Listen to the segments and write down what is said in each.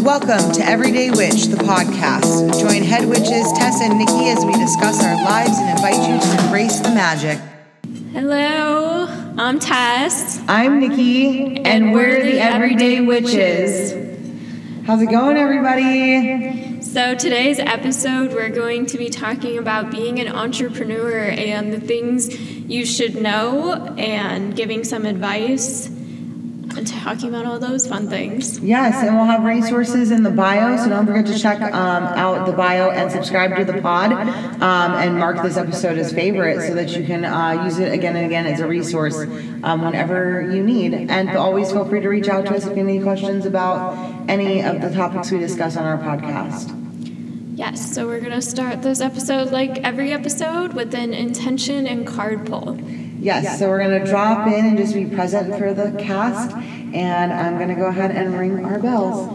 Welcome to Everyday Witch, the podcast. Join head witches Tess and Nikki as we discuss our lives and invite you to embrace the magic. Hello, I'm Tess. I'm Nikki, and we're the Everyday Witches. How's it going, everybody? So today's episode, we're going to be talking about being an entrepreneur and the things you should know and giving some advice and talking about all those fun things. Yes, and we'll have resources in the bio, so don't forget to check out the bio and subscribe to the pod and mark this episode as favorite so that you can use it again and again as a resource whenever you need. And always feel free to reach out to us if you have any questions about any of the topics we discuss on our podcast. Yes, so we're going to start this episode like every episode with an intention and card pull. Yes, so we're going to drop in and just be present for the cast, and I'm going to go ahead and ring our bells.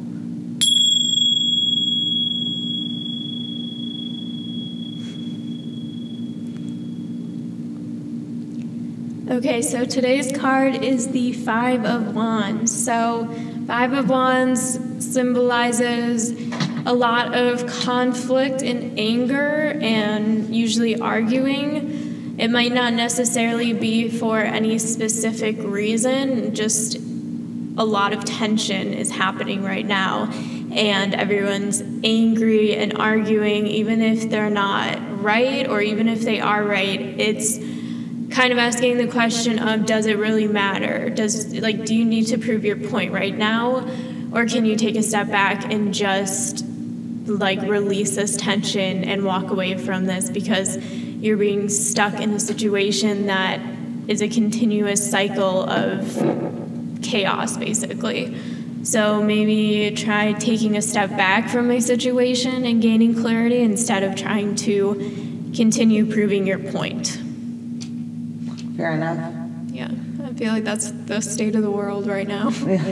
Okay, so today's card is the Five of Wands. So Five of Wands symbolizes a lot of conflict and anger and usually arguing. It might not necessarily be for any specific reason, just a lot of tension is happening right now, and everyone's angry and arguing, even if they're not right, or even if they are right. It's kind of asking the question of, does it really matter? Do you need to prove your point right now, or can you take a step back and just release this tension and walk away from this because you're being stuck in a situation that is a continuous cycle of chaos, basically. So maybe try taking a step back from a situation and gaining clarity instead of trying to continue proving your point. Fair enough. Yeah, I feel like that's the state of the world right now.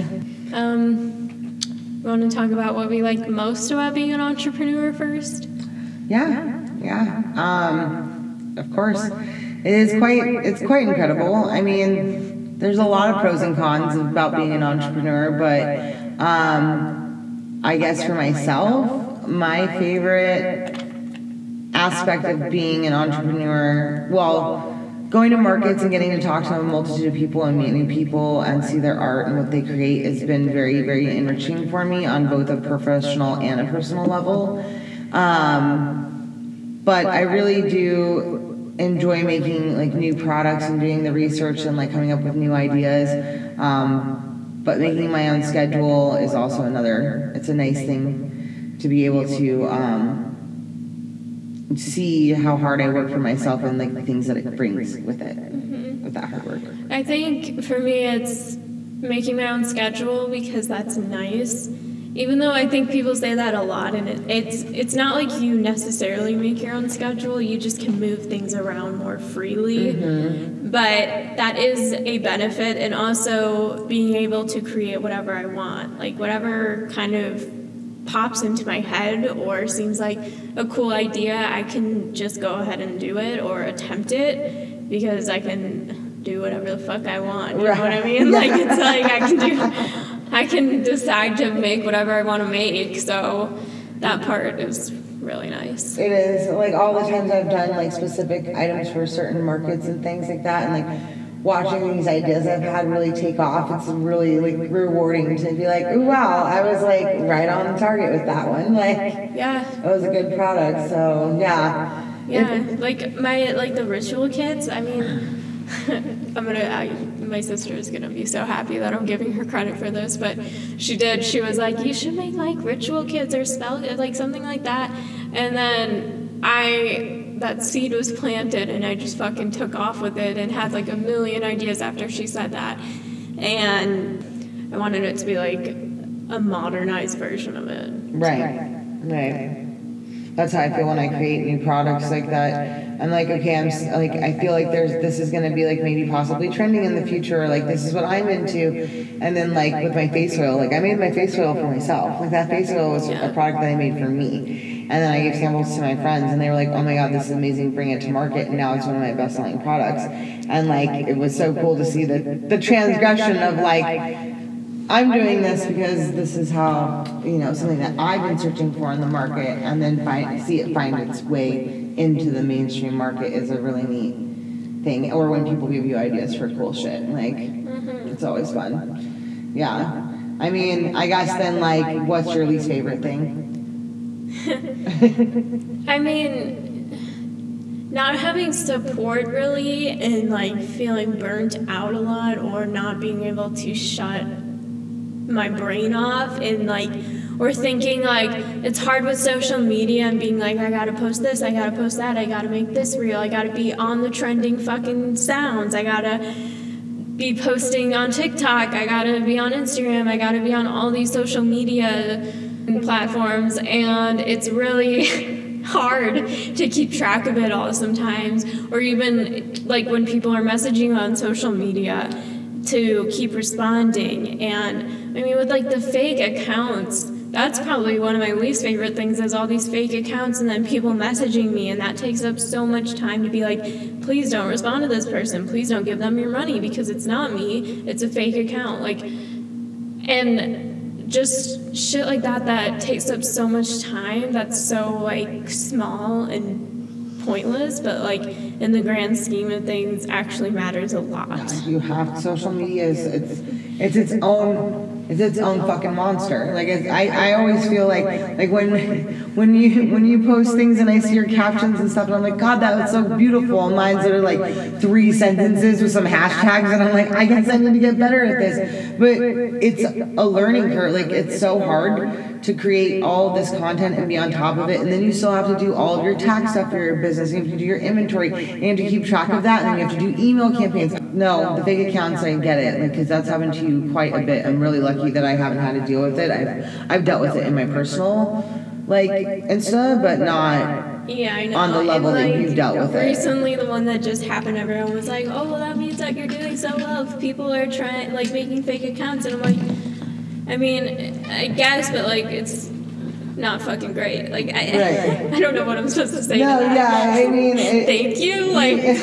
We want to talk about what we like most about being an entrepreneur first? Yeah. Of course. It's quite incredible. I mean, there's a lot of pros and cons about being an entrepreneur, but I guess for myself, my favorite aspect of being an entrepreneur, going to markets and getting to talk to a multitude of people and meet new people and see their art and what they create has been very, very enriching for me on both a professional and a personal level. But I really do enjoy making new products and doing the research and coming up with new ideas. But making my own schedule is also it's a nice thing to be able to see how hard I work for myself and the things that it brings with it, with that hard work. I think for me it's making my own schedule because that's nice. Even though I think people say that a lot, and it's not like you necessarily make your own schedule, you just can move things around more freely. But that is a benefit, and also being able to create whatever I want, whatever kind of pops into my head or seems like a cool idea, I can just go ahead and do it or attempt it because I can do whatever the fuck I want. You know what I mean? I can decide to make whatever I want to make. So that part is really nice. It is. All the times I've done specific items for certain markets and things like that, and watching these ideas I've had really take off, it's really rewarding to be ooh, wow, I was right on target with that one. Yeah, it was a good product. So yeah, the ritual kits. I mean, my sister is gonna be so happy that I'm giving her credit for this, but she was like, you should make ritual kits or spell something like that, and then that seed was planted and I just fucking took off with it and had a million ideas after she said that, and I wanted it to be a modernized version of it. Right. That's how I feel when I create new products like that. I'm okay, I feel this is going to be maybe possibly trending in the future, this is what I'm into. And then with my face oil, I made my face oil for myself. That face oil was a product that I made for me. And then I gave samples to my friends and they were oh my God, this is amazing, bring it to market. And now it's one of my best selling products. And it was so cool to see the transgression of I'm doing this because this is how, something that I've been searching for in the market, and then see it find its way into the mainstream market is a really neat thing. Or when people give you ideas for cool shit, like, it's always fun. Yeah. I mean, I guess then, like, what's your least favorite thing? I mean, not having support really, and like feeling burnt out a lot, or not being able to shut my brain off, and like, or thinking like it's hard with social media and being like, I gotta post this, I gotta post that, I gotta make this reel, I gotta be on the trending fucking sounds, I gotta be posting on TikTok, I gotta be on Instagram, I gotta be on all these social media platforms, and it's really hard to keep track of it all sometimes, or even like when people are messaging on social media to keep responding. And I mean, with like the fake accounts, that's probably one of my least favorite things, is all these fake accounts and then people messaging me, and that takes up so much time to be like, please don't respond to this person, please don't give them your money, because it's not me, it's a fake account. Like, and just shit like that takes up so much time, that's so like small and pointless, but like in the grand scheme of things actually matters a lot. You have social media it's its own fucking monster. Like I always feel like when you post things and I see your captions and stuff, and I'm like, God, that was so beautiful. And mine's that are like 3 sentences with some hashtags, and I'm like, I guess I need to get better at this. But it's a learning curve. Like, it's so hard to create all of this content and be on top of it, and then you still have to do all of your tax stuff for your business. You have to do your inventory, and you have to keep track of that, and then you have to do email campaigns. No, the fake accounts, I get it, because that's happened to you quite a bit. I'm really lucky that I haven't had to deal with it. I've dealt with it in my personal Insta, but not Yeah, I know. on the level that you've dealt with it. Recently, the one that just happened, everyone was like, oh, well, that means that you're doing so well if people are trying, making fake accounts. And I'm like, I mean, I guess, but, it's not fucking great. Right. I don't know what I'm supposed to say to that. Yeah, I mean... Thank you,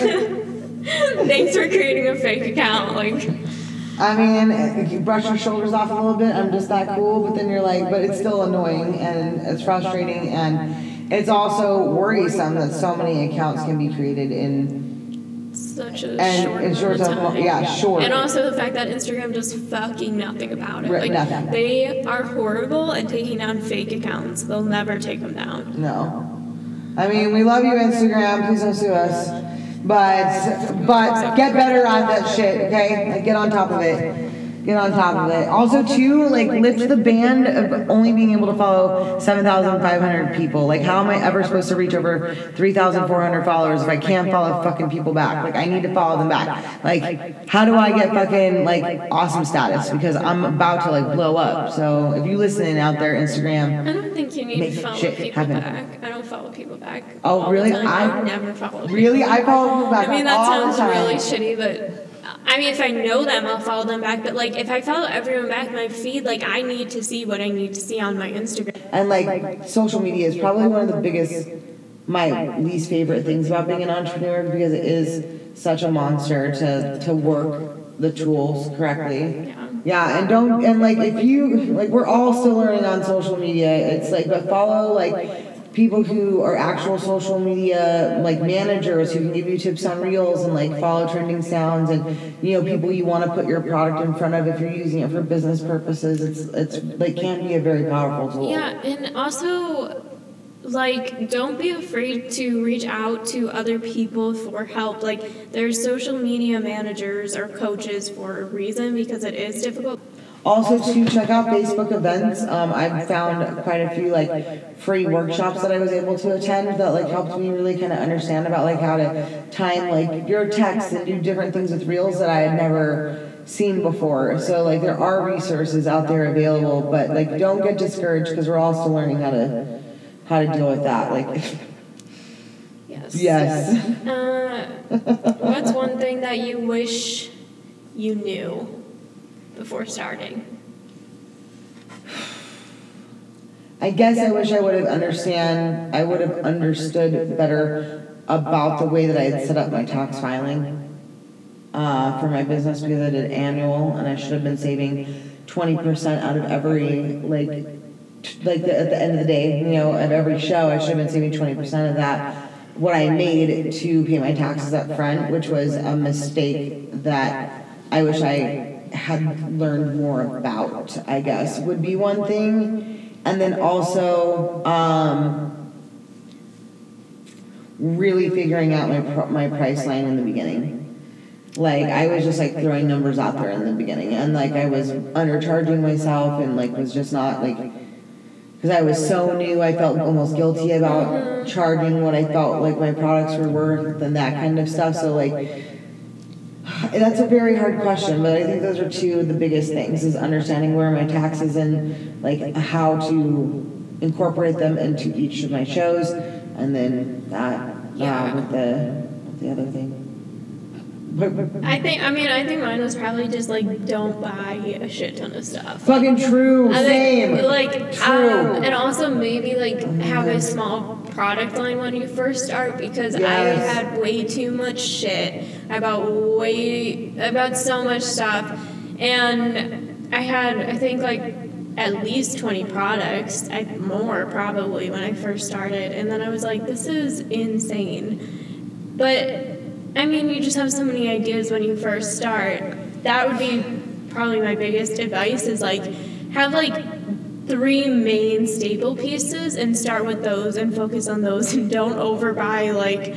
thanks for creating a fake account, I mean, you brush your shoulders off a little bit, I'm just that cool, but then you're like, but it's still annoying, and it's frustrating, and it's also worrisome that so many accounts can be created in such a short time. Yeah, short. And also the fact that Instagram does fucking nothing about it. Nothing. They are horrible at taking down fake accounts. They'll never take them down. No. I mean, we love you, Instagram. Please don't sue us. But get better on that shit, okay? Get on top of it. Get on top of it. Also, too, lift the band of only being able to follow 7,500 people. How am I ever supposed to reach over 3,400 followers if I can't follow fucking people back? I need to follow them back. How do I get fucking, awesome status? Because I'm about to, blow up. So, if you listening out there, Instagram, I don't think you need to follow people back. I don't follow people back. Oh, really? I never follow people. Really? I follow people back. I mean, that sounds really shitty, but... I mean, if I know them, I'll follow them back. But, if I follow everyone back in my feed, I need to see what I need to see on my Instagram. And, social media is probably one of the biggest, my least favorite things about being an entrepreneur, because it is such a monster to work the tools correctly. Yeah, if you, we're all still learning on social media. It's, but follow, people who are actual social media managers who can give you tips on reels and follow trending sounds, and people you want to put your product in front of if you're using it for business purposes. It's can be a very powerful tool. Yeah, and also don't be afraid to reach out to other people for help. There's social media managers or coaches for a reason, because it is difficult. Also, to check out Facebook events. I've found quite a few free workshops that I was able to attend that helped me really kind of understand about how to time your text and do different things with reels that I had never seen before. So there are resources out there available, but don't get discouraged, because we're all still learning how to deal with that. Yes. What's one thing that you wish you knew before starting? I guess I wish I would have understood better about the way that I had set up my tax filing for my business, because I did annual, and I should have been saving 20% out of every, at the end of the day, you know, of every show, I should have been saving 20% of that, what I made to pay my taxes up front, which was a mistake that I wish I had learned more about, I guess, would be one thing. And then also, really figuring out my price line in the beginning. Like, I was just, like, throwing numbers out there in the beginning, and, like, I was undercharging myself, and, like, was just not, like, because I was so new, I felt almost guilty about charging what I felt like my products were worth and that kind of stuff. So, like, that's a very hard question, but I think those are two of the biggest things, is understanding where my taxes and, like, how to incorporate them into each of my shows, and then that, with the other thing. I think mine was probably just, like, don't buy a shit ton of stuff. Fucking true, same. True. And also maybe, like, have a small product line when you first start, because I had way too much shit. I bought so much stuff, and I had, I think, like, at least 20 products, more probably, when I first started, and then I was like, this is insane. But I mean, you just have so many ideas when you first start. That would be probably my biggest advice, is, like, have, like, 3 main staple pieces and start with those and focus on those, and don't overbuy, like,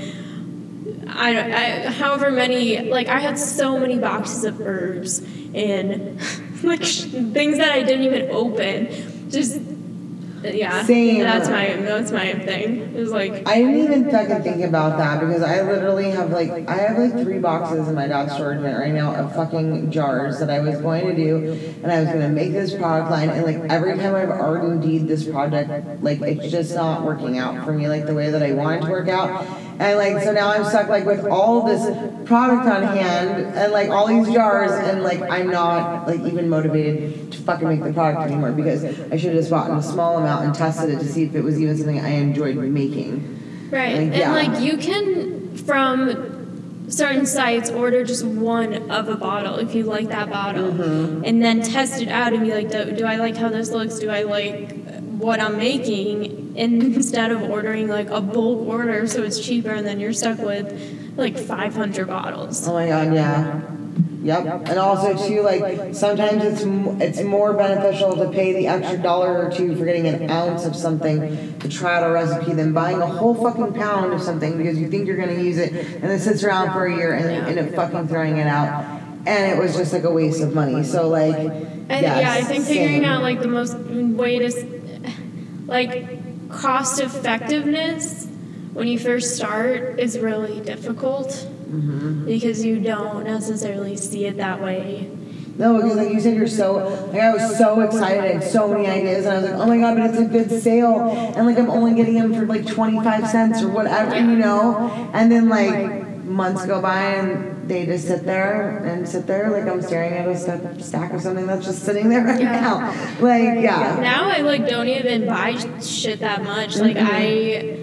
however many, like, I had so many boxes of herbs and, like, things that I didn't even open. Just, yeah. Same. That's my thing. It was like, I didn't even fucking think about that, because I literally have, like, 3 boxes in my dad's storage unit right now of fucking jars that I was going to do, and I was going to make this product line, and, like, every time I've RD'd this project, like, it's just not working out for me, like, the way that I want it to work out. And, like, so now I'm stuck, like, with all this product on hand and, like, all these jars, and, like, I'm not, like, even motivated to fucking make the product anymore, because I should have just bought in a small amount and tested it to see if it was even something I enjoyed making. Right. Like, yeah. And, like, you can, from certain sites, order just one of a bottle if you like that bottle, and then test it out and be like, do I like how this looks? Do I like what I'm making? And instead of ordering, like, a bulk order so it's cheaper, and then you're stuck with, like, 500 bottles. Oh my god, yeah. Yep. And also, too, like, sometimes it's more beneficial to pay the extra $1 or $2 for getting an ounce of something to try out a recipe than buying a whole fucking pound of something because you think you're going to use it, and it sits around for a year, and then you end up fucking throwing it out. And it was just, like, a waste of money. So, like, I think figuring out, like, the most way to, like, cost effectiveness when you first start is really difficult, because you don't necessarily see it that way. No, because, like you said, I was so excited, I had so many ideas, and I was like, oh my god, but it's a good sale, and, like, I'm only getting them for, like, 25 cents or whatever, you know, and then, like, months go by, and they just sit there, like I'm staring at a stack of something that's just sitting there right now. Like, yeah. Now I, like, don't even buy shit that much. Like, I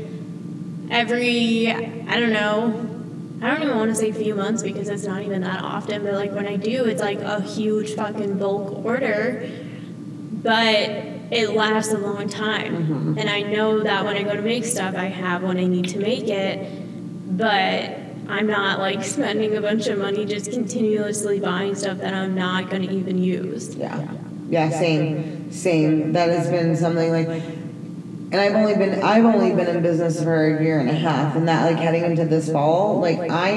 don't even want to say few months, because it's not even that often, but, like, when I do, it's, like, a huge fucking bulk order, but it lasts a long time. And I know that when I go to make stuff, I have when I need to make it, but I'm not, like, spending a bunch of money just continuously buying stuff that I'm not going to even use. Yeah, same. That has been something, like, and I've only been in business for a year and a half, and that, like, heading into this fall, like, I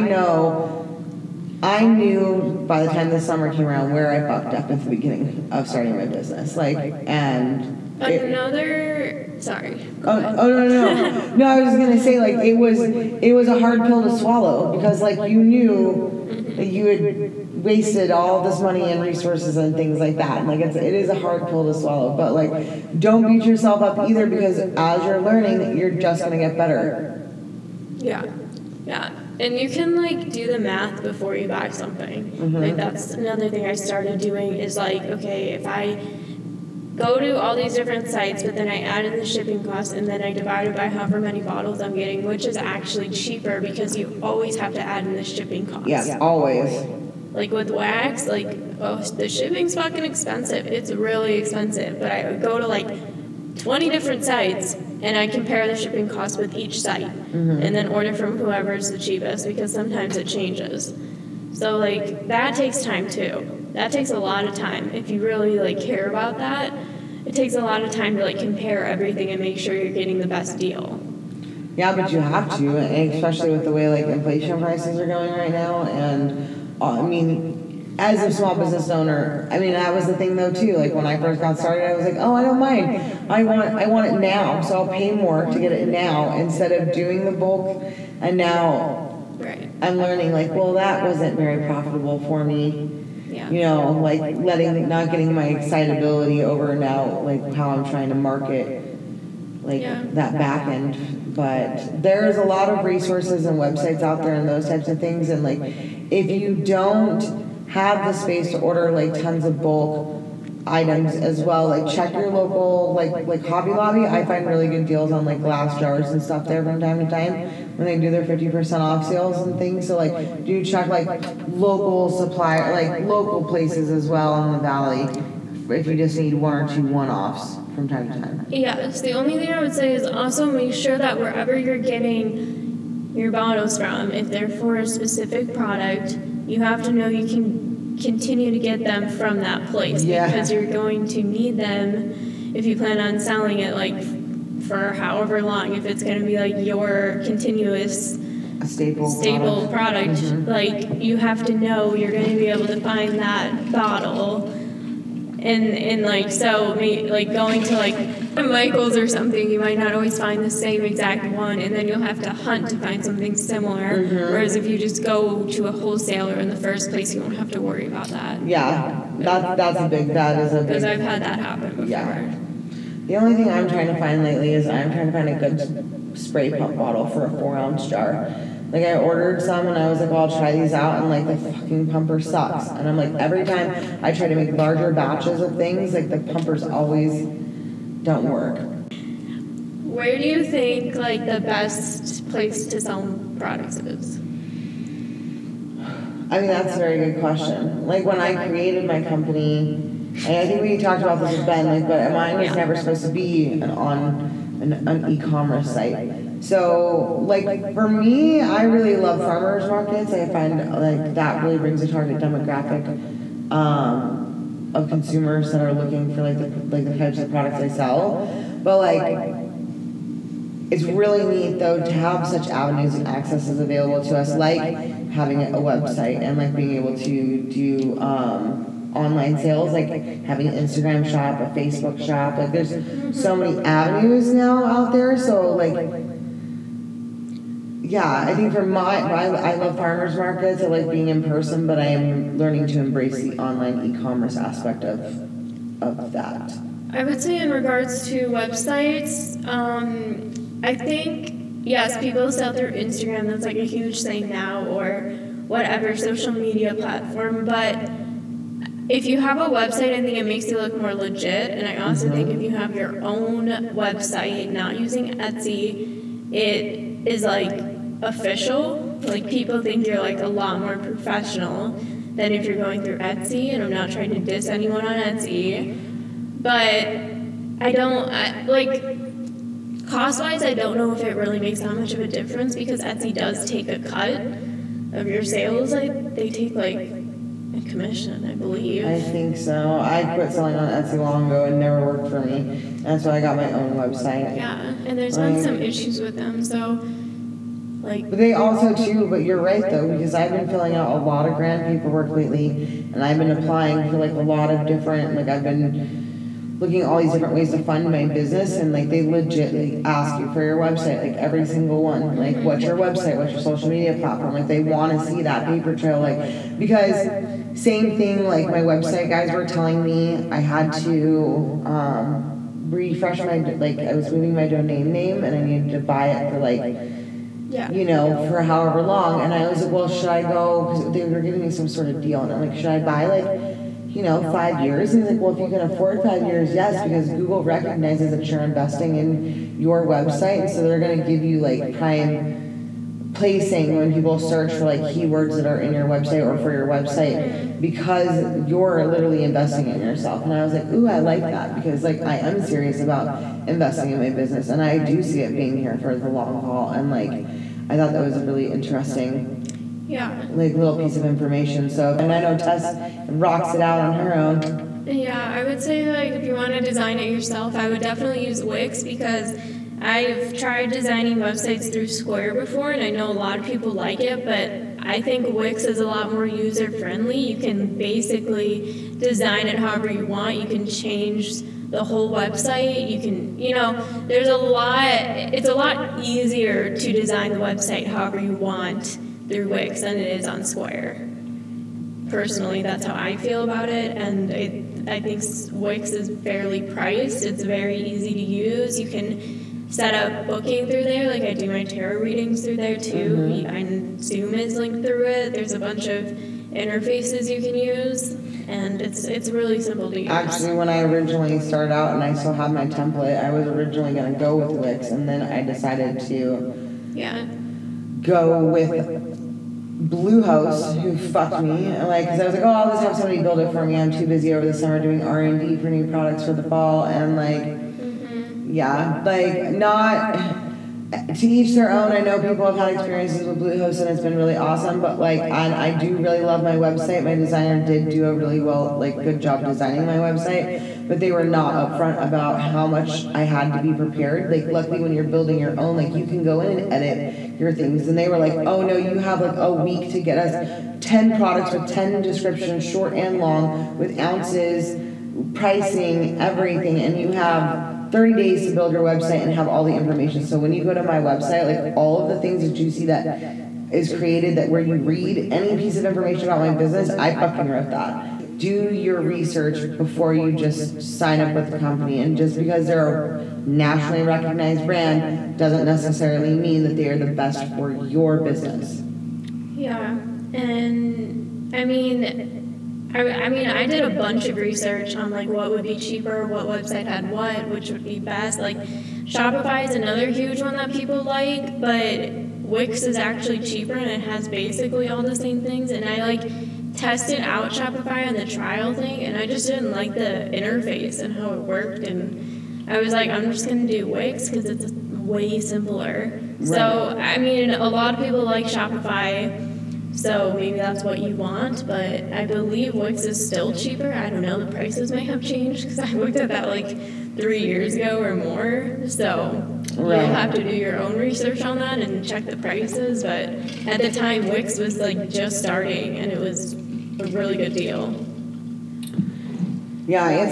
knew by the time the summer came around where I fucked up at the beginning of starting my business, like, and sorry. Oh no. No, I was just gonna say, like, it was a hard pill to swallow, because, like, you knew that you had wasted all this money and resources and things like that. And, like, it is a hard pill to swallow, but, like, don't beat yourself up either, because as you're learning, you're just gonna get better. Yeah. And you can, like, do the math before you buy something. Like, that's another thing I started doing, is, like, okay, if I go to all these different sites, but then I add in the shipping costs, and then I divide it by however many bottles I'm getting, which is actually cheaper, because you always have to add in the shipping costs. Yes, always. Like with wax, like, oh, the shipping's fucking expensive. It's really expensive. But I go to like 20 different sites and I compare the shipping costs with each site and then order from whoever's the cheapest because sometimes it changes. So like that takes time too. That takes a lot of time. If you really like care about that, it takes a lot of time to like compare everything and make sure you're getting the best deal. Yeah, but you have to, and especially with the way like inflation prices are going right now. And I mean, as a small business owner, I mean that was the thing though too. Like when I first got started, I was like, oh, I don't mind. I want it now, so I'll pay more to get it now instead of doing the bulk. And now I'm learning like, well, that wasn't very profitable for me. Yeah. You know, like not getting my excitability over now, like how I'm trying to market, like that back end. But there's a lot of resources and websites out there and those types of things. And like, if you don't have the space to order like tons of bulk items as well, like check your local like Hobby Lobby. I find really good deals on like glass jars and stuff there from time to time when they do their 50% off sales and things. So like, do check like local supplier, like local places as well in the valley if you just need one or two one-offs from time to time. Yes, the only thing I would say is also make sure that wherever you're getting your bottles from, if they're for a specific product, you have to know you can continue to get them from that place because you're going to need them if you plan on selling it like for however long. If it's going to be like your continuous staple product, like you have to know you're going to be able to find that bottle. And like, so like going to like Michael's or something, you might not always find the same exact one, and then you'll have to hunt to find something similar. Whereas if you just go to a wholesaler in the first place, you won't have to worry about that. Yeah, that is a big. Because I've had that happen before. Yeah. The only thing I'm trying to find lately is I'm trying to find a good spray pump bottle for a 4-ounce jar. Like I ordered some and I was like, well, I'll try these out, and like the fucking pumper sucks. And I'm like, every time I try to make larger batches of things, like the pumpers always don't work. Where do you think like the best place to sell products is? I mean, that's a very good question. Like when I created my company, and I think we talked about this with Ben, like, but mine was never supposed to be an e-commerce site. So, like, for me, I really love farmers markets. I find, like, that really brings a target demographic of consumers that are looking for, like the types of products I sell. But, like, it's really neat, though, to have such avenues and accesses available to us, like having a website and, like, being able to do online sales, like having an Instagram shop, a Facebook shop. Like, there's so many avenues now out there. So, like, yeah, I think I love farmers markets. I like being in person, but I am learning to embrace the online e-commerce aspect of that. I would say in regards to websites, I think, yes, people sell through Instagram. That's like a huge thing now, or whatever social media platform. But if you have a website, I think it makes you look more legit. And I also think if you have your own website, not using Etsy, it is like official. Like people think you're like a lot more professional than if you're going through Etsy. And I'm not trying to diss anyone on Etsy, but cost-wise, I don't know if it really makes that much of a difference because Etsy does take a cut of your sales. They take like a commission, I believe. I think so. I quit selling on Etsy long ago and never worked for me. That's why I got my own website. Yeah, and there's been some issues with them, so like. But they also too. But you're right though, because I've been filling out a lot of grant paperwork lately, and I've been applying for like a lot of different. Like I've been looking at all these different ways to fund my business, and like they legitimately ask you for your website, like every single one, like what's your website, what's your social media platform, like they want to see that paper trail, like because same thing, like my website guys were telling me I had to refresh my, like I was moving my domain name and I needed to buy it for like you know, for however long, and I was like, well, should I go, because they were giving me some sort of deal, and I'm like, should I buy like 5 years? And he's like, well, if you can afford 5 years, yes, because Google recognizes that you're investing in your website, and so they're going to give you like prime placing when people search for like keywords that are in your website or for your website, because you're literally investing in yourself. And I was like, ooh, I like that, because like I am serious about investing in my business, and I do see it being here for the long haul. And like I thought that was a really interesting like little piece of information. So, and I know Tess rocks it out on her own. Yeah, I would say like if you want to design it yourself, I would definitely use Wix, because I've tried designing websites through Square before, and I know a lot of people like it, but I think Wix is a lot more user-friendly. You can basically design it however you want. You can change the whole website. You can, there's it's a lot easier to design the website however you want through Wix than it is on Square. Personally, that's how I feel about it, and I think Wix is fairly priced. It's very easy to use. You can set up booking through there, like I do my tarot readings through there too. And Zoom is linked through it. There's a bunch of interfaces you can use, and it's really simple to use. Actually, when I originally started out and I still have my template, I was originally going to go with Wix, and then I decided to go with Bluehost, who fucked me, because I was like, oh, I'll just have somebody build it for me. I'm too busy over the summer doing R&D for new products for the fall, and not to each their own. I know people have had experiences with Bluehost and it's been really awesome, but I do really love my website. My designer did do a really good job designing my website, but they were not upfront about how much I had to be prepared. Luckily when you're building your own, you can go in and edit your things, and they were like, oh no, you have a week to get us 10 products with 10 descriptions, short and long, with ounces, pricing, everything, and you have 30 days to build your website and have all the information. So when you go to my website, all of the things that you see that is created, that where you read any piece of information about my business, I fucking wrote that. Do your research before you just sign up with the company. And just because they're a nationally recognized brand doesn't necessarily mean that they are the best for your business. Yeah, and I mean, I did a bunch of research on what would be cheaper, what website had what, which would be best. Shopify is another huge one that people like, but Wix is actually cheaper and it has basically all the same things. And I tested out Shopify on the trial thing, and I just didn't like the interface and how it worked. And I was like, I'm just gonna do Wix because it's way simpler. Right. So a lot of people like Shopify. So maybe that's what you want, but I believe Wix is still cheaper. I don't know, the prices may have changed because I looked at that 3 years ago or more. So you'll have to do your own research on that and check the prices. But at the time, Wix was just starting, and it was a really good deal. Yeah,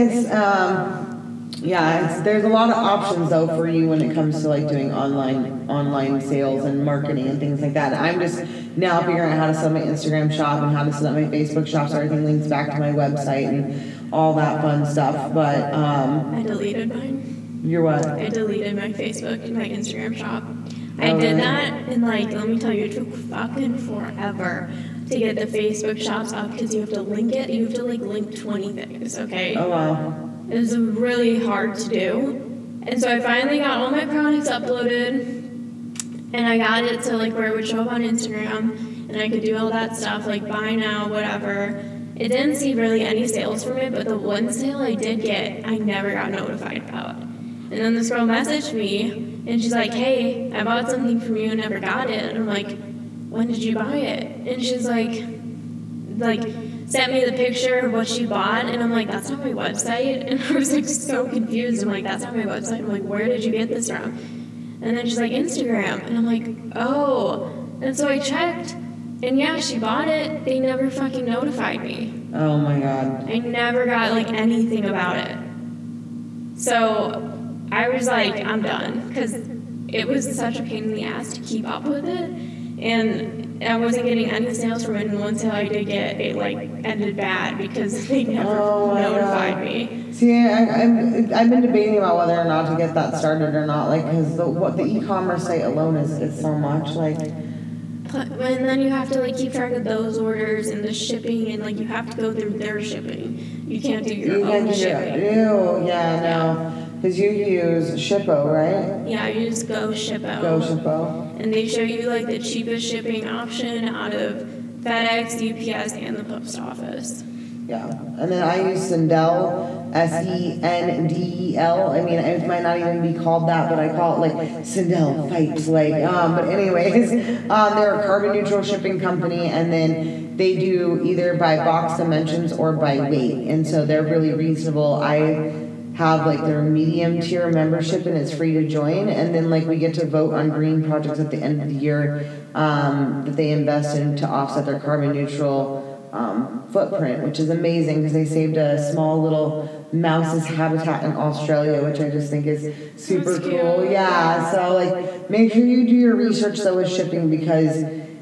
there's a lot of options though for you when it comes to doing online sales and marketing and things like that. I'm just now figuring out how to set up my Instagram shop and how to set up my Facebook shop so everything links back to my website and all that fun stuff. But I deleted mine. Your what? I deleted my Facebook and my Instagram shop. I did that, and let me tell you, it took fucking forever to get the Facebook shops up because you have to link it. You have to link 20 things. Okay. Oh wow. It was really hard to do. And so I finally got all my products uploaded, and I got it to where it would show up on Instagram, and I could do all that stuff, buy now, whatever. It didn't see really any sales from it, but the one sale I did get, I never got notified about. And then this girl messaged me, and she's like, hey, I bought something from you and never got it. And I'm like, when did you buy it? And she's sent me the picture of what she bought, and I'm like, that's not my website. And I was so confused. I'm like, that's not my website. I'm like, where did you get this from? And then she's like, Instagram. And I'm like, oh. And so I checked, and yeah, she bought it. They never fucking notified me. Oh my God. I never got anything about it. So I was like, I'm done, because it was such a pain in the ass to keep up with it. And I wasn't getting any sales from it, and one sale I did get, it ended bad because they never notified me. See, I've been debating about whether or not to get that started or not, because the e-commerce site alone is so much, And then you have to keep track of those orders and the shipping, and you have to go through their shipping. You can't do your own shipping. Yeah, no. Because you use Shippo, right? Yeah, I use Go Shippo. Go Shippo. And they show you like the cheapest shipping option out of FedEx, UPS, and the post office. Yeah. And then I use Sendel, Sendel. I mean, it might not even be called that, but I call it like Sendel Fights. But anyways, they're a carbon neutral shipping company, and then they do either by box dimensions or by weight. And so they're really reasonable. I have like their medium tier membership, and it's free to join. And then like we get to vote on green projects at the end of the year that they invest in to offset their carbon neutral footprint, which is amazing because they saved a small little mouse's habitat in Australia, which I just think is super cool. Yeah, so like make sure you do your research though with shipping, because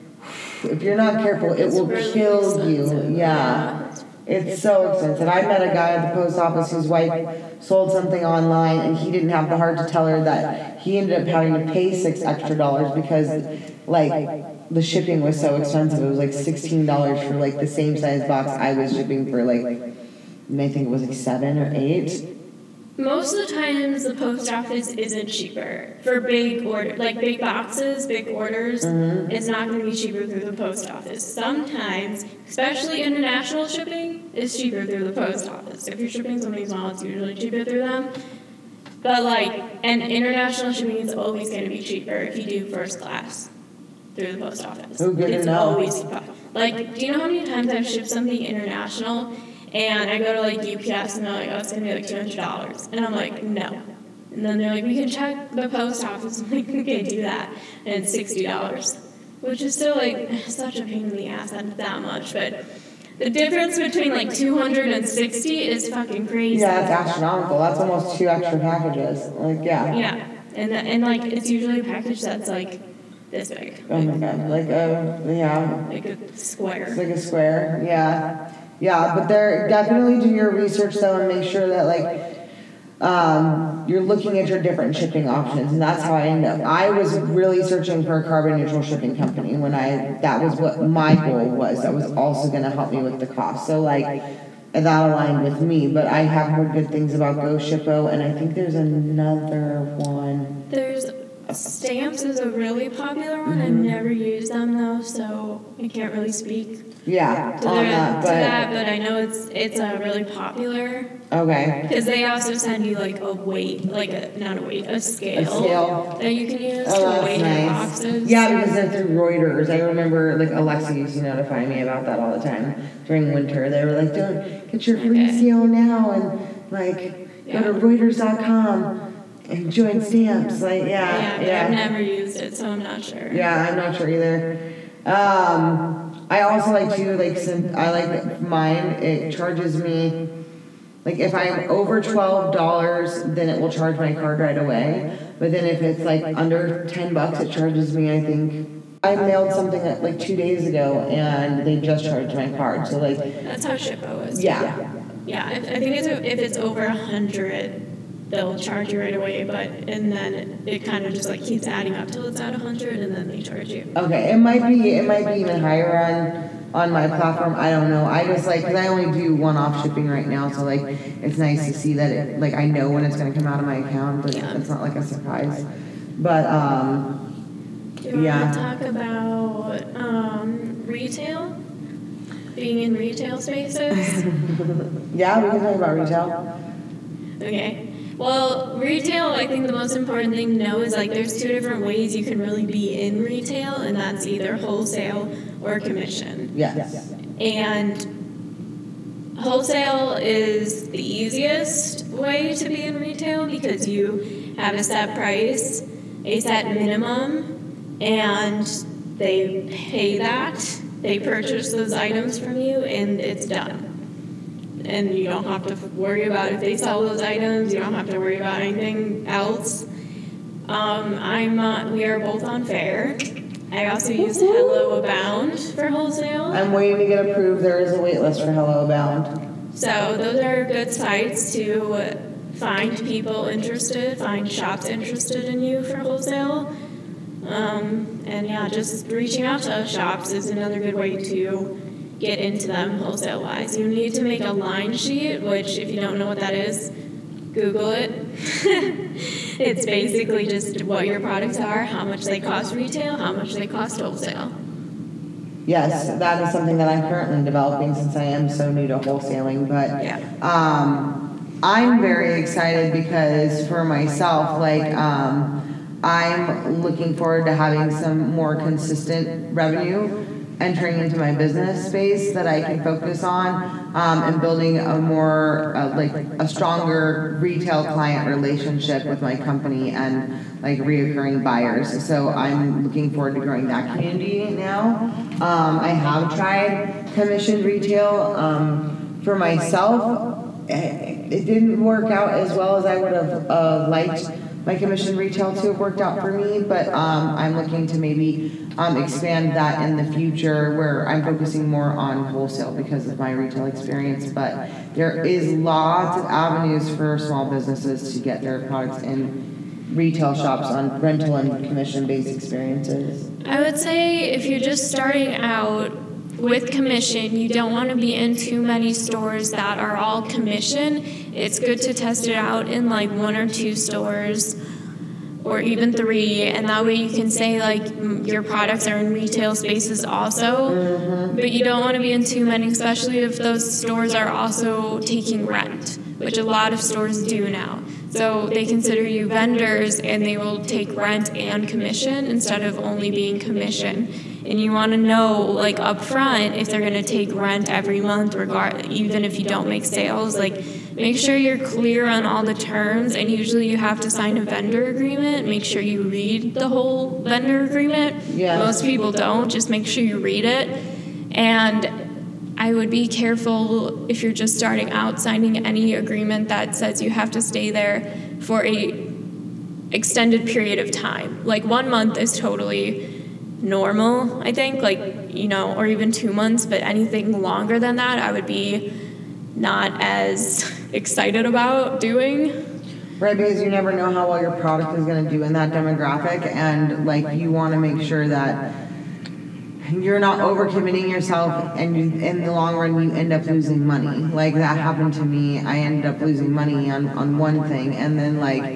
if you're not careful, it will kill you. Yeah. It's so expensive. I met a guy at the post office whose wife sold something online, and he didn't have the heart to tell her that he ended up having to pay $6 extra because like the shipping was so expensive. It was like $16 for like the same size box I was shipping for like, I think it was like 7 or 8. Most of the times, the post office isn't cheaper for big order, like big boxes, big orders. It's not going to be cheaper through the post office. Sometimes, especially international shipping, is cheaper through the post office. If you're shipping something small, it's usually cheaper through them. But and international shipping is always going to be cheaper if you do first class through the post office. Oh, good it's to know. Always do you know how many times I've shipped something international? And I go to UPS and they're like, oh, it's going to be like $200. And I'm like, no. And then they're like, we can check the post office. I'm like, okay, do that. And it's $60, which is still such a pain in the ass, that much. But the difference between $200 and $60 is fucking crazy. Yeah, it's astronomical. That's almost 2 extra packages. Yeah. Yeah. And it's usually a package that's this big. Oh my god. Yeah. Like a square. It's like a square. Yeah. Yeah, but they're definitely do your research though and make sure that you're looking at your different shipping options, and that's how I ended up. I was really searching for a carbon neutral shipping company when that was what my goal was. That was also going to help me with the cost. So that aligned with me. But I have heard good things about Go Shippo, and I think there's another one. There's Stamps is a really popular one. I've never used them though, so I can't really speak. Yeah, to that, but I know it's really popular. Okay. Because they also send you a weight, a scale that you can use to weigh your boxes. Yeah, because they're through Reuters. I remember Alexa used to notify me about that all the time during winter. They were like, "Don't get your free seal now," and go to Reuters.com. And join Stamps, I've never used it, so I'm not sure. Yeah, I'm not sure either. I also I like mine. It charges me, if I'm over $12, then it will charge my card right away. But then if it's under $10, it charges me. I think I mailed something 2 days ago, and they just charged my card. So that's how Shippo is. Yeah. Yeah, I think if it's over 100. They'll charge you right away, and then it kind of just keeps adding up till it's at 100, and then they charge you. Okay, it might be even higher on my platform. I don't know. I just because I only do one-off shipping right now, so it's nice to see that it I know when it's going to come out of my account, but it's not a surprise. But do you want to talk about retail? Being in retail spaces? Yeah, we can talk about retail. Okay. Well, retail, I think the most important thing to know is there's 2 different ways you can really be in retail, and that's either wholesale or commission. Yes. And wholesale is the easiest way to be in retail because you have a set price, a set minimum, and they pay that. They purchase those items from you, and it's done. And you don't have to worry about if they sell those items. You don't have to worry about anything else. We are both on Fair. I also use Hello Abound for wholesale. I'm waiting to get approved. There is a wait list for Hello Abound. So those are good sites to find people interested, find shops interested in you for wholesale. Just reaching out to shops is another good way to get into them wholesale-wise. You need to make a line sheet, which if you don't know what that is, Google it. It's basically just what your products are, how much they cost retail, how much they cost wholesale. Yes, that is something that I'm currently developing since I am so new to wholesaling. But Yeah. I'm very excited because for myself, like, I'm looking forward to having some more consistent revenue entering into my business space that I can focus on, and building a more like a stronger retail client relationship with my company and like reoccurring buyers. So I'm looking forward to growing that community now. I have tried commissioned retail for myself. It didn't work out as well as I would have liked my commission retail to have worked out for me, but I'm looking to maybe expand that in the future where I'm focusing more on wholesale because of my retail experience. But there is lots of avenues for small businesses to get their products in retail shops on rental and commission-based experiences. I would say if you're just starting out with commission, you don't want to be in too many stores that are all commission. It's good to test it out in like 1 or 2 stores or even 3, and that way you can say like your products are in retail spaces also. But you don't want to be in too many, especially if those stores are also taking rent, which a lot of stores do now. So they consider you vendors and they will take rent and commission instead of only being commission. And you want to know, like, up front, if they're going to take rent every month, even if you don't make sales, like, make sure you're clear on all the terms. And usually you have to sign a vendor agreement. Make sure you read the whole vendor agreement. Yeah. Most people don't. Just make sure you read it. And I would be careful if you're just starting out signing any agreement that says you have to stay there for a extended period of time. Like 1 month is totally normal, I think, like, or even 2 months, but anything longer than that, I would be not as excited about doing. Right, because you never know how well your product is going to do in that demographic, and like you want to make sure that you're not overcommitting yourself, and in the long run you end up losing money. Like that happened to me. I ended up losing money on one thing, and then like,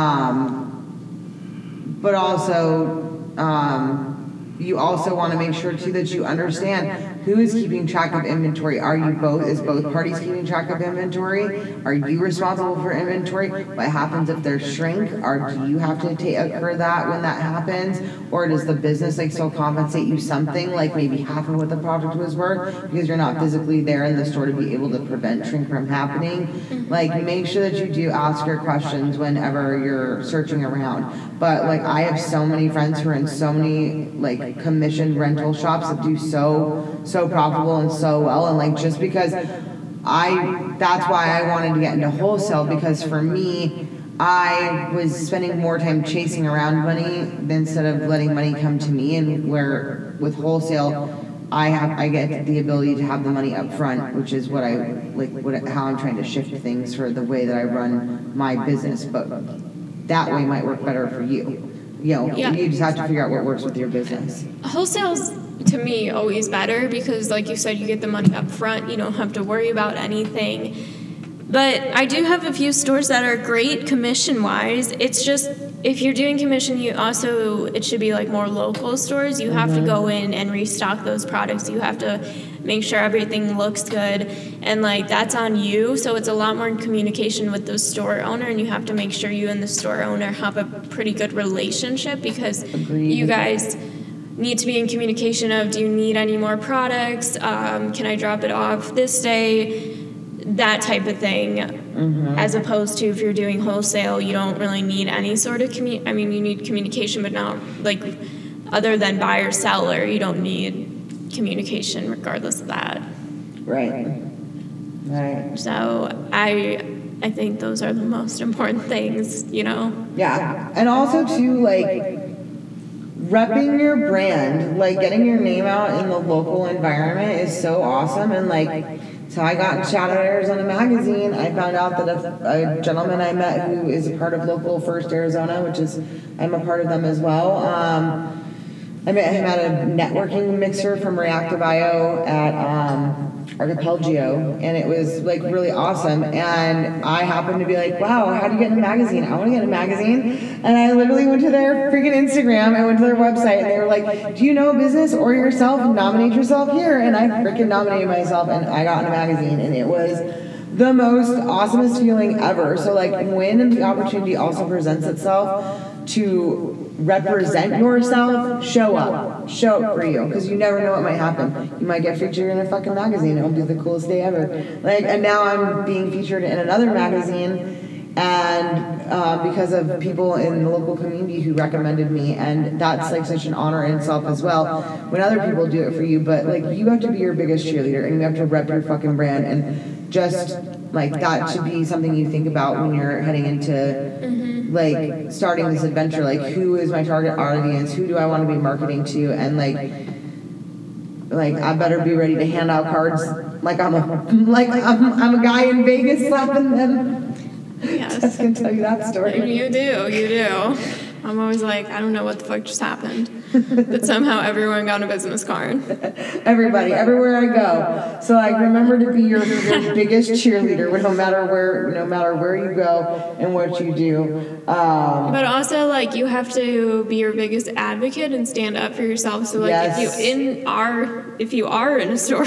but also. You also want to make sure too that you understand who is keeping track of inventory. Is both parties keeping track of inventory? Are you responsible for inventory? What happens if there's shrink? Or do you have to occur that when that happens? Or does the business like still compensate you something, like maybe half of what the product was worth, because you're not physically there in the store to be able to prevent shrink from happening? Like make sure that you do ask your questions whenever you're searching around. But like I have so many friends who are in so many like commissioned rental shops that do so profitable and so well, and like just because that's why I wanted to get into wholesale, because for me I was spending more time chasing around money instead of letting money come to me, and where with wholesale I get the ability to have the money up front, which is what how I'm trying to shift things for the way that I run my business. But that way might work better for you. Yeah. You just have to figure out what works with your business. Wholesale's, to me, always better because, like you said, you get the money up front. You don't have to worry about anything. But I do have a few stores that are great commission-wise. It's just, if you're doing commission, it should be like more local stores. You have to go in and restock those products. You have to make sure everything looks good, and like that's on you. So it's a lot more in communication with the store owner, and you have to make sure you and the store owner have a pretty good relationship, because you guys need to be in communication of, do you need any more products? Can I drop it off this day? That type of thing. As opposed to if you're doing wholesale, you don't really need any sort of you need communication, but not like other than buyer seller, you don't need communication regardless of that. Right. So I think those are the most important things, Yeah. And also too, like repping your brand, like getting your name out in the local environment is so awesome. And like, so I got shouted at Arizona Magazine. I found out that a gentleman I met who is a part of Local First Arizona, which is, I'm a part of them as well. I met him at a networking mixer from Reactive.io at Archipelago, and it was like really awesome. And I happened to be like, wow, how do you get in a magazine? I want to get in a magazine. And I literally went to their freaking Instagram, I went to their website, and they were like, do you know a business or yourself? Nominate yourself here. And I freaking nominated myself, and I got in a magazine, and it was the most awesomest feeling ever. So like when the opportunity also presents itself to represent yourself, show up for you, because you never know what might happen. You might get featured in a fucking magazine. It'll be the coolest day ever. Like, and now I'm being featured in another magazine, and because of people in the local community who recommended me, and that's like such an honor in itself as well when other people do it for you. But like, you have to be your biggest cheerleader, and you have to rep your fucking brand, and just like that should be something you think about when you're heading into like starting this adventure. Like, who is my target audience? Who do I want to be marketing to? And like I better be ready to hand out cards like I'm a guy in Vegas slapping them. Yes. Tess can tell you that story. You do. I'm always like, I don't know what the fuck just happened. But somehow everyone got a business card. Everybody, everywhere I go. So like, remember to be your biggest cheerleader, no matter where you go and what you do. But also, like, you have to be your biggest advocate and stand up for yourself. So like, yes. if you are in a store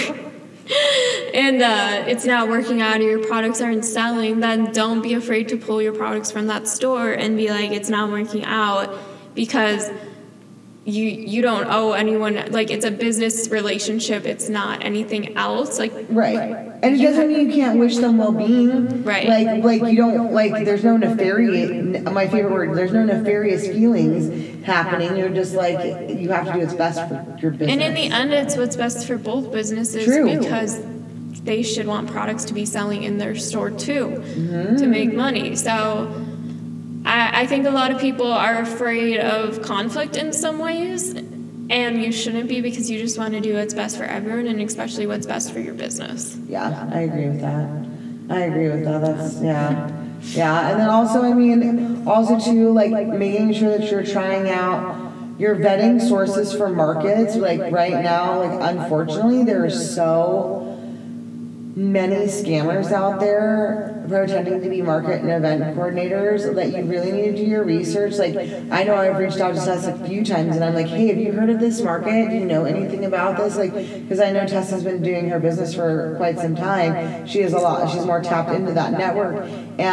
and it's not working out or your products aren't selling, then don't be afraid to pull your products from that store and be like, it's not working out, because you don't owe anyone, like, it's a business relationship, it's not anything else, like, right. And it doesn't mean you can't wish them well-being, right? Like you don't, like, there's no nefarious, my favorite word, there's no nefarious feelings happening. You're just like, you have to do what's best for your business. And in the end, it's what's best for both businesses. True. Because they should want products to be selling in their store too, to make money. So I think a lot of people are afraid of conflict in some ways, and you shouldn't be, because you just want to do what's best for everyone, and especially what's best for your business. Yeah, I agree with that. That's, yeah. Yeah, and then also, I mean, also too, like, making sure that you're trying out, you're vetting sources for markets. Like, right now, like, unfortunately, there are so many scammers out there pretending to be market and event coordinators that you really need to do your research. Like, I know I've reached out to Tess a few times, and I'm like, hey, have you heard of this market? Do you know anything about this? Like, because I know Tess has been doing her business for quite some time. She's more tapped into that network.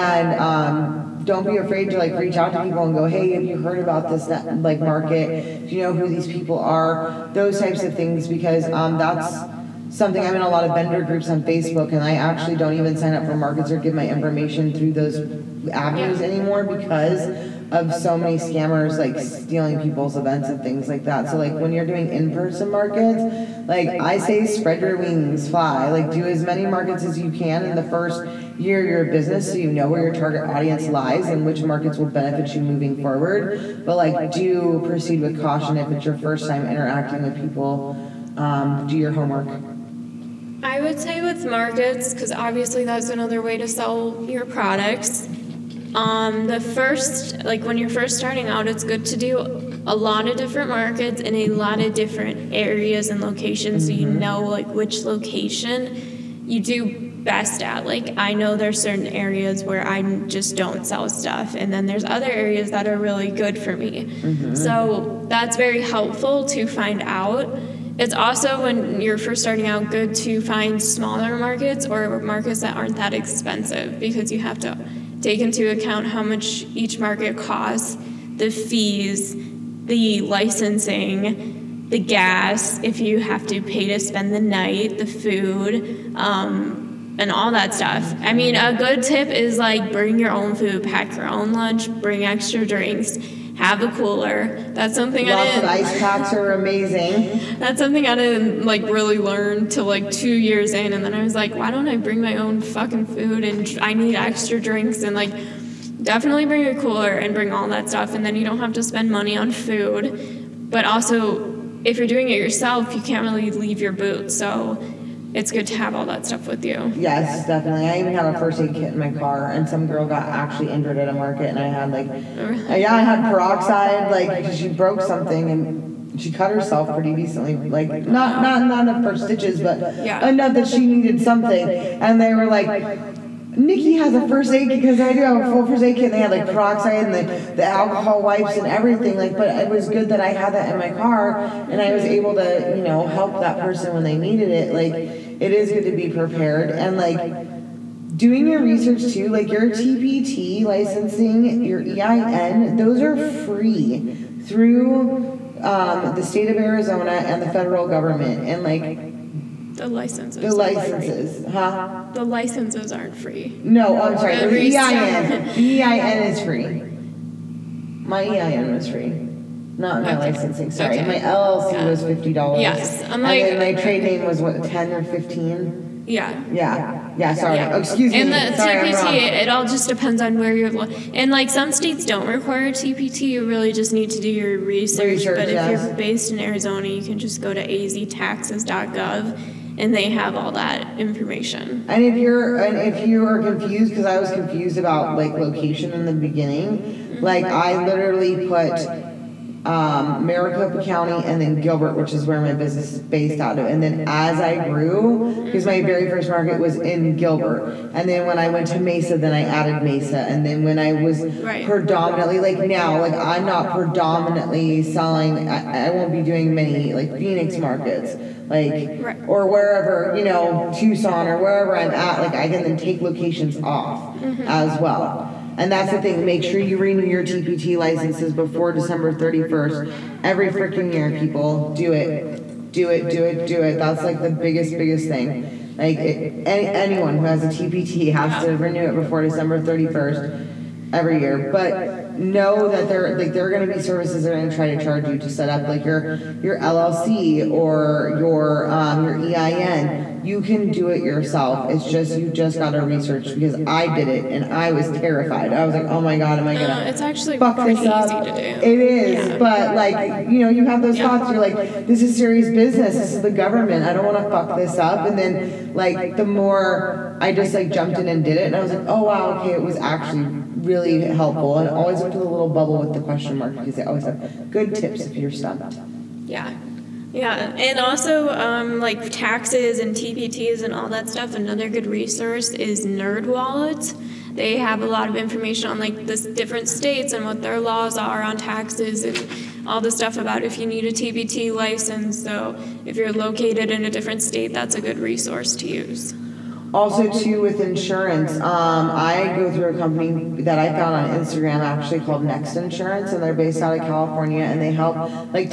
And don't be afraid to, like, reach out to people and go, hey, have you heard about this like market? Do you know who these people are? Those types of things, because that's something. I'm in a lot of vendor groups on Facebook, and I actually don't even sign up for markets or give my information through those avenues anymore, because of so many scammers, like, stealing people's events and things like that. So like, when you're doing in-person markets, like, I say spread your wings, fly. Like, do as many markets as you can in the first year of your business, so you know where your target audience lies and which markets will benefit you moving forward. But like, do proceed with caution if it's your first time interacting with people. Do your homework. I would say with markets, because obviously that's another way to sell your products. When you're first starting out, it's good to do a lot of different markets in a lot of different areas and locations, so you know, like, which location you do best at. Like, I know there's certain areas where I just don't sell stuff, and then there's other areas that are really good for me. So that's very helpful to find out. It's also, when you're first starting out, good to find smaller markets or markets that aren't that expensive, because you have to take into account how much each market costs, the fees, the licensing, the gas, if you have to pay to spend the night, the food, and all that stuff. I mean, a good tip is, like, bring your own food, pack your own lunch, bring extra drinks, have a cooler. That's something Lots of ice packs are amazing. That's something I didn't, like, really learn till, like, 2 years in, and then I was like, why don't I bring my own fucking food, and I need extra drinks, and, like, definitely bring a cooler and bring all that stuff, and then you don't have to spend money on food. But also, if you're doing it yourself, you can't really leave your boots, so it's good to have all that stuff with you. Yes, definitely. I even have a first aid kit in my car, and some girl got actually injured at a market, and I had, like, I had peroxide, like, because she broke something, and she cut herself pretty decently, like not enough for stitches, but Yeah. enough that she needed something. And they were like, Nikki has a first aid kit, because I do have a full first aid kit, and they had like peroxide and the alcohol wipes and everything. Like, but it was good that I had that in my car, and I was able to, you know, help that person when they needed it. Like, it is good to be prepared, and like doing your research too. Like your TPT licensing, your EIN, those are free through the state of Arizona and the federal government, and like The licenses. the licenses, huh? The licenses aren't free. No, I'm sorry. The The EIN. restart. The EIN is free. My EIN was free, not my Okay. licensing. Sorry, Okay. my LLC Yeah. was $50. Yes, I'm and like- then my trade name was what, 10 or 15? Yeah. Yeah. Sorry. Yeah. Oh, excuse me. And the Sorry, I'm TPT, wrong. it all just depends on where you're. And like some states don't require TPT. You really just need to do your research. But if yes. you're based in Arizona, you can just go to aztaxes.gov, and they have all that information. And if you are confused, because I was confused about like location in the beginning, like I literally put Maricopa County and then Gilbert, which is where my business is based out of. And then as I grew, because my very first market was in Gilbert, and then when I went to Mesa, then I added Mesa, and then when I was Right. predominantly, like now, like I'm not predominantly selling, I won't be doing many like Phoenix markets, like Right. or wherever, you know, Tucson or wherever I'm at, like I can then take locations off as well. And that's the thing, make sure you renew your TPT licenses before December 31st. Every freaking year, people, do it. Do it. That's like the biggest thing. Like anyone who has a TPT has to renew it before December 31st every year. But know that there are going to be services that are going to try to charge you to set up like your LLC or your EIN. You can do it yourself. It's just you just got to research, because I did it and I was terrified. I was like, oh my god, am I gonna It's actually fuck pretty this up? easy to do. It is, Yeah. but like you know, you have those Yeah. thoughts. You're like, this is serious business. This is the government. I don't want to fuck this up. And then like the more I just like jumped in and did it, and I was like, oh wow, okay, it was actually really helpful. And always look for the little bubble with the question mark, because they always have good tips if you're stumped. Yeah. Yeah, and also like taxes and TPTs and all that stuff. Another good resource is NerdWallet. They have a lot of information on like the different states and what their laws are on taxes and all the stuff about if you need a TPT license. So if you're located in a different state, that's a good resource to use. Also, too, with insurance, I go through a company that I found on Instagram actually called Next Insurance, and they're based out of California, and they help like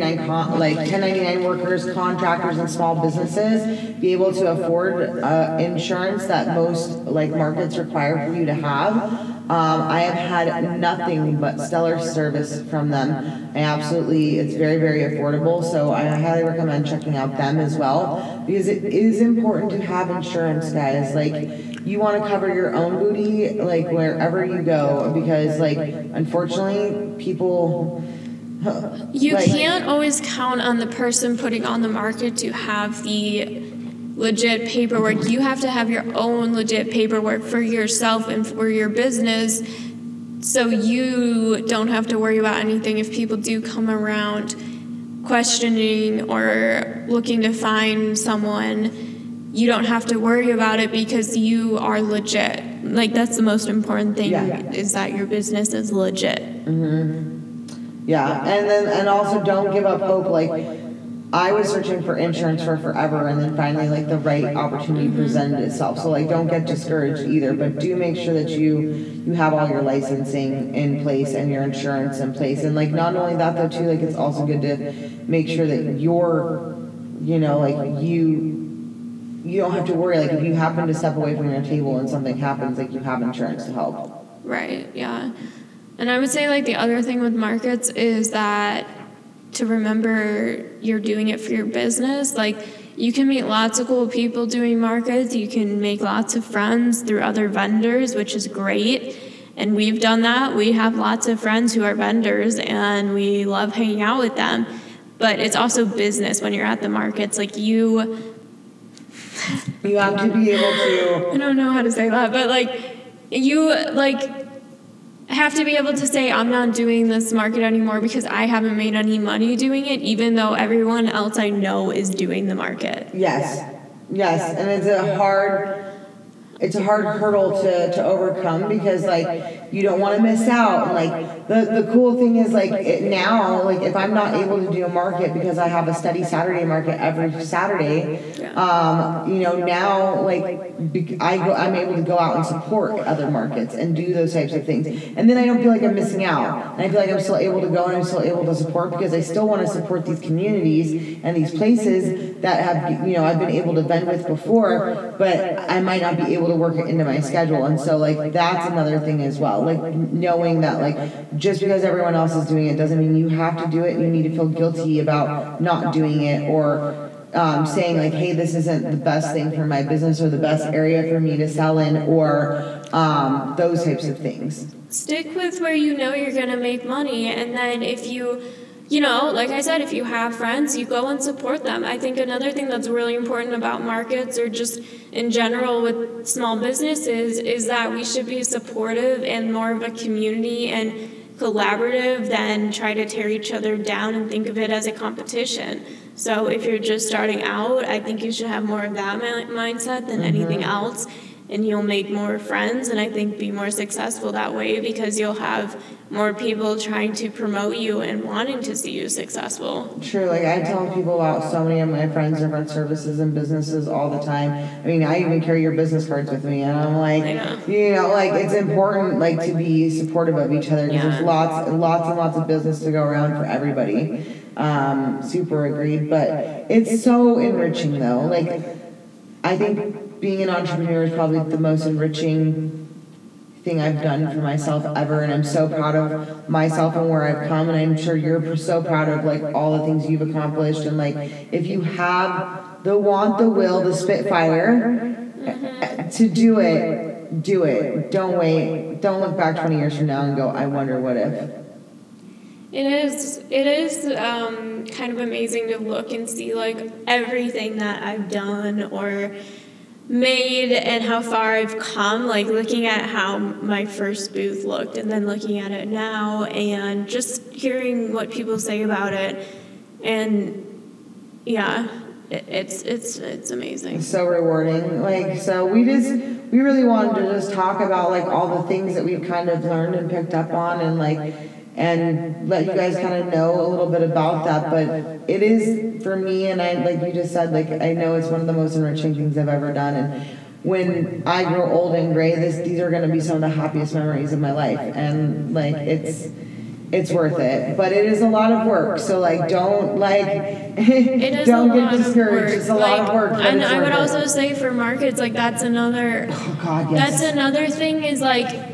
1099 workers, contractors, and small businesses be able to afford insurance that most like markets require for you to have. I have had nothing but stellar service from them. It's very, very affordable, so I highly recommend checking out them as well, because it is important to have insurance, guys. Like, you want to cover your own booty, like, wherever you go, because, like, unfortunately, people... You like, can't always count on the person putting on the market to have the legit paperwork. You have to have your own legit paperwork for yourself and for your business, so you don't have to worry about anything if people do come around questioning or looking to find someone. You don't have to worry about it because you are legit. Like, that's the most important thing, is that your business is legit. Yeah, and also don't give up hope. Like, I was searching for insurance for forever, and then finally, like, the right opportunity presented itself. So, like, don't get discouraged either, but do make sure that you have all your licensing in place and your insurance in place. And, like, not only that, though, too, like, it's also good to make sure that you're, you know, like, you don't have to worry. Like, if you happen to step away from your table and something happens, like, you have insurance to help. Right, yeah. And I would say, like, the other thing with markets is that to remember you're doing it for your business. Like, you can meet lots of cool people doing markets. You can make lots of friends through other vendors, which is great. And we've done that. We have lots of friends who are vendors, and we love hanging out with them. But it's also business when you're at the markets. Like, you have to be able to... I don't know how to say that, but, like, you, like... have to be able to say, I'm not doing this market anymore because I haven't made any money doing it, even though everyone else I know is doing the market. Yes. And it's a hard hurdle to overcome, because like you don't want to miss out. And like the cool thing is, like now, like if I'm not able to do a market because I have a steady Saturday market every Saturday, now like I'm able to go out and support other markets and do those types of things, and then I don't feel like I'm missing out, and I feel like I'm still able to go and I'm still able to support, because I still want to support these communities and these places that have I've been able to vend with before, but I might not be able to work it into my schedule. And so like that's another thing as well, like knowing that like just because everyone else is doing it doesn't mean you have to do it. You need to feel guilty about not doing it, or saying like, hey, this isn't the best thing for my business or the best area for me to sell in, or those types of things. Stick with where you know you're going to make money, and then if you like I said, if you have friends, you go and support them. I think another thing that's really important about markets, or just in general with small businesses, is that we should be supportive and more of a community and collaborative than try to tear each other down and think of it as a competition. So if you're just starting out, I think you should have more of that mindset than anything else. And you'll make more friends, and I think be more successful that way, because you'll have more people trying to promote you and wanting to see you successful. True. Like I tell people about so many of my friends' different services and businesses all the time. I mean, I even carry your business cards with me, and I'm like, like it's important like to be supportive of each other, because there's lots and lots of business to go around for everybody. Super agreed. But it's so enriching though. Like I think being an entrepreneur is probably the most enriching thing I've done for myself ever, and I'm so proud of myself and where I've come, and I'm sure you're so proud of like all the things you've accomplished. And like if you have the want, the will, the spitfire to do it. Don't wait. Don't look back 20 years from now and go, I wonder what if. It is kind of amazing to look and see like everything that I've done or made and how far I've come, like looking at how my first booth looked and then looking at it now and just hearing what people say about it. And it's amazing. It's so rewarding. Like, so we really wanted to just talk about like all the things that we've kind of learned and picked up on, and let you guys kind of know a little bit about that. But it is, for me, and I, like you just said, like I know it's one of the most enriching things I've ever done. And when I grow old and gray, these are going to be some of the happiest memories of my life. And like it's worth it. But it is a lot of work. So like don't don't get discouraged. It's a lot of work. And I would also say for markets, like that's another that's another thing is like,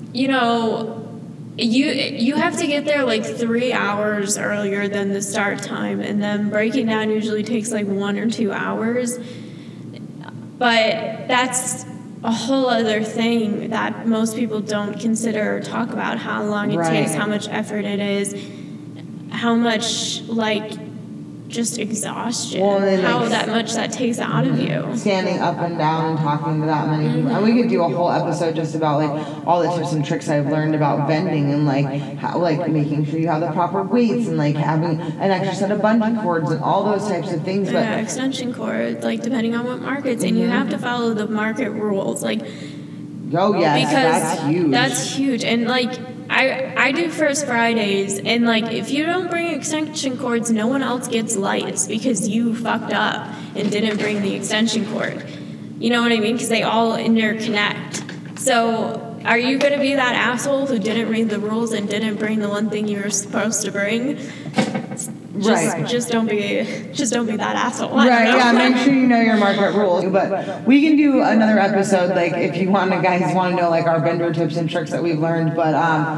you have to get there like 3 hours earlier than the start time, and then breaking down usually takes like 1 or 2 hours. But that's a whole other thing that most people don't consider or talk about, how long it takes, how much effort it is, how much just exhaustion, how that much that takes out of you. Standing up and down and talking to that many people. And we could do a whole episode just about like all the tips and tricks I've learned about vending, and like how like making sure you have the proper weights, and like having an extra set of bungee cords and all those types of things. But extension cords, like depending on what markets, and you have to follow the market rules. Like because that's huge. That's huge. And like I do First Fridays, and like if you don't bring extension cords, no one else gets lights because you fucked up and didn't bring the extension cord. You know what I mean? Because they all interconnect. So are you going to be that asshole who didn't read the rules and didn't bring the one thing you were supposed to bring? Just don't be that asshole. Make sure you know your market rules. But we can do another episode, like if you guys want to know like our vendor tips and tricks that we've learned. But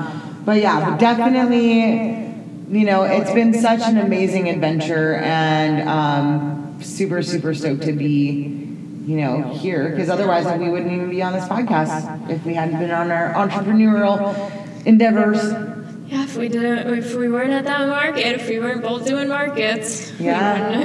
definitely, it's been such an amazing adventure, and super super stoked to be here, because otherwise we wouldn't even be on this podcast if we hadn't been on our entrepreneurial endeavors. Yeah, if we weren't at that market, if we weren't both doing markets. Yeah.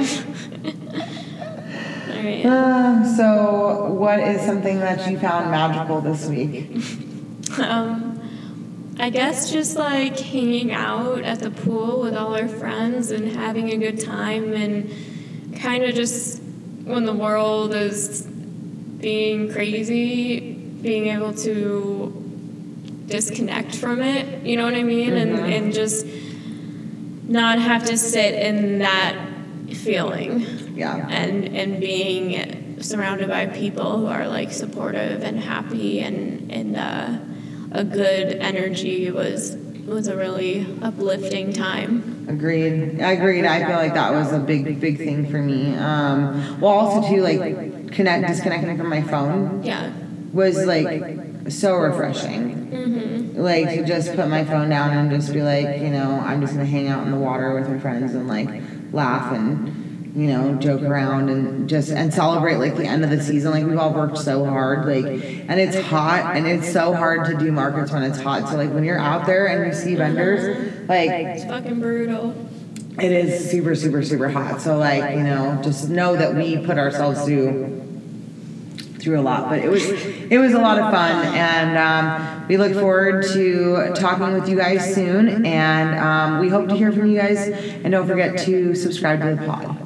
All right. So what is something that you found magical this week? I guess just like hanging out at the pool with all our friends and having a good time, and kind of just when the world is being crazy, being able to disconnect from it, you know what I mean? And just not have to sit in that feeling. Yeah. And being surrounded by people who are like supportive and happy and a good energy was a really uplifting time. Agreed. I feel like that was a big thing for me. Well, also too, like disconnecting from my phone. Yeah. Was like so refreshing. Mm-hmm. Like to just put my phone down and just be like, you know, I'm just gonna hang out in the water with my friends and like laugh and, you know, joke around and celebrate like the end of the season. Like we've all worked so hard, like, and it's hot and it's so hard to do markets when it's hot. So like when you're out there and you see vendors, like it's fucking brutal. It is super hot. So like, you know, just know that we put ourselves through a lot, but it was a lot of fun, and we look forward to talking with you guys soon, and we hope to hear from you guys, and don't forget to subscribe to the pod.